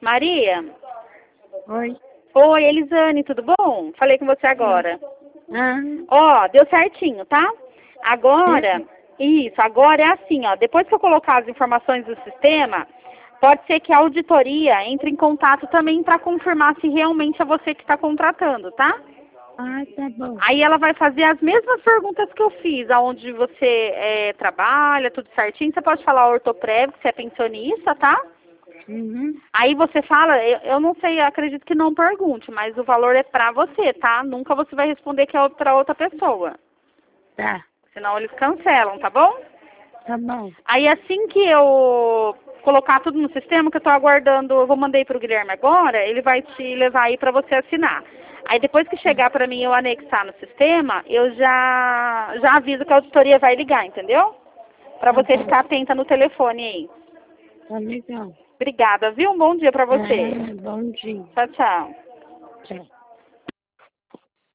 Maria? Oi. Oi, Elisane, tudo bom? Falei com você agora. Ah, Ó, deu certinho, tá? Agora, isso, agora é assim, ó. Depois que eu colocar as informações do sistema, pode ser que a auditoria entre em contato também para confirmar se realmente é você que está contratando, tá? tá bom. Aí ela vai fazer as mesmas perguntas que eu fiz, aonde você trabalha, tudo certinho. Você pode falar ortoprev, que você é pensionista, tá? Uhum. Aí você fala, eu não sei, eu acredito que não pergunte, mas o valor é pra você, tá? Nunca você vai responder que é pra outra pessoa. Tá. Senão eles cancelam, tá bom? Tá bom. Aí assim que eu colocar tudo no sistema, que eu tô aguardando, eu vou mandar pro Guilherme agora, ele vai te levar aí pra você assinar. Aí depois que chegar pra mim eu anexar no sistema, eu já aviso que a auditoria vai ligar, entendeu? Pra Tá você bom. ficar atenta no telefone aí. Tá legal. Obrigada, viu? Um bom dia pra você. Bom dia. Tchau, tchau. Tchau.